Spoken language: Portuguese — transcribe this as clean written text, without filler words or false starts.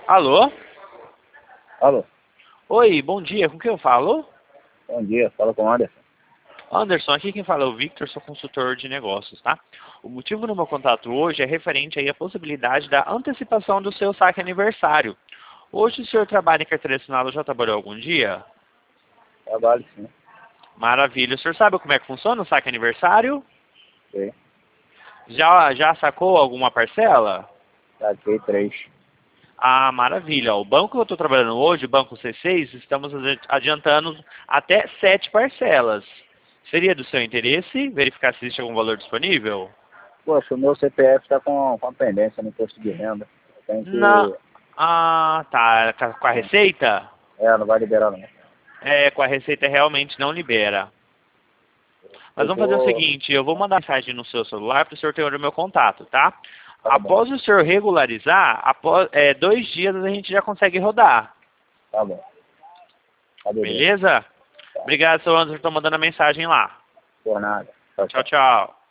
Alô? Alô, Oi, bom dia, com quem eu falo? bom dia, fala com o Anderson. Anderson, aqui quem fala é o Victor, sou consultor de negócios, tá? O motivo do meu contato hoje é referente aí à possibilidade da antecipação do seu saque aniversário. Hoje o senhor trabalha em carteira assinada ou já trabalhou algum dia? Trabalho sim, Maravilha. O senhor sabe como é que funciona o saque aniversário? sei. Já sacou alguma parcela? Saquei 3. Ah, maravilha. O banco que eu estou trabalhando hoje, o Banco C6, estamos adiantando até 7 parcelas. Seria do seu interesse verificar se existe algum valor disponível? Poxa, o meu CPF está com pendência no imposto de renda. Tem Não. que... Ah, tá. Com a Receita? Não vai liberar não. É, com a Receita realmente não libera. Mas Eu vamos fazer o vou... seguinte, eu vou mandar mensagem no seu celular para o senhor ter o meu contato, tá? Tá bom, Após o senhor regularizar, após 2 dias a gente já consegue rodar. tá bom. Tá beleza. Beleza? Tá. Obrigado, seu Anderson, por estar mandando a mensagem lá. Por nada. Tchau, Tchau, tchau. tchau.